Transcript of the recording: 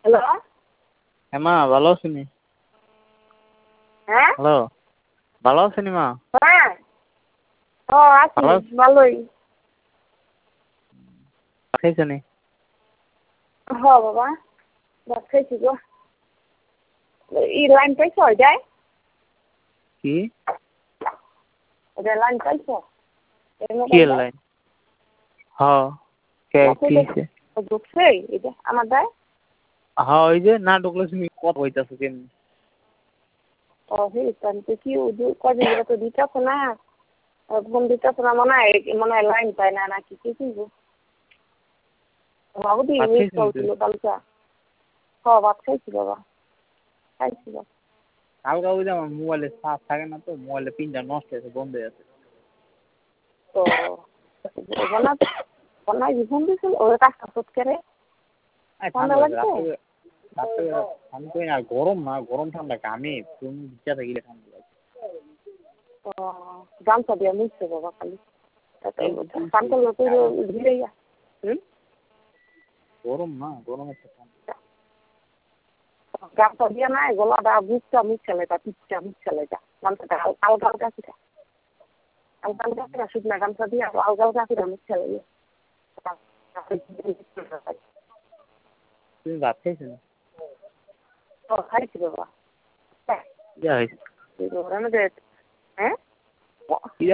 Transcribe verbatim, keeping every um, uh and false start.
Hello হ্যাঁ মা ভালো আছেন? হ্যাঁ হ্যালো ভালো আছেন মা? হ্যাঁ ও আছি ভালো আছেন? ভালোই। খাইছেন? হ বাবা ভাত খাইছি গো। ই লাইন পাইছ যায় কি ওদের লাইন পাইছ কি লাইন? হ্যাঁ কে কি হইছে? ঢুকছে এটা আমার দায়। হ্যাঁ ওই যে না ঢুকলে তুমি কথা হইতাছো কেমনি? ও হেতান তো কি কদিন ধরে তো দিতেছ না ফোন দিতেছ না মনে হয় মনে হয় লাইন পায় না নাকি কি কিনবো বাবুদি ভাত মিস খাইছেন কল তো? ছিল কালকে। হ ভাত খাইছি বাবা খাইছি বাবা। কালকে ওই যে আমার মোবাইলে চার্জ থাকে না তো মোবাইলে পিনটা নষ্ট হয়েছে বন্ধ হয়ে আছে। তো বনা বনাই ফোন দিছিল ওর কাজটা সত করে ঠান্ডা লাগছে। আমি কই না গরম না গরম ঠান্ডা কামে তুমি ইচ্ছা থাকিলে ঠান্ডা লাগে। ও গামছা দিয়ে মুছছে বাবা খালি কান করলে তো ধীরে হুম গরম না গরম একটা ঠান্ডা গামছা দিয়ে নাই গলাটা মুছটা মুছছে লেটা পিঠটা মুছছে লেটা গামছাটা আলগা আলগা ছিল আলগা আলগা ছিল শুকনা গামছা দিয়ে আলগা আলগা ছিল মুছছে লেগে। তুমি ভাত খাইছো না? ও খাইছি বাবা কি হয়েছে? হ্যাঁ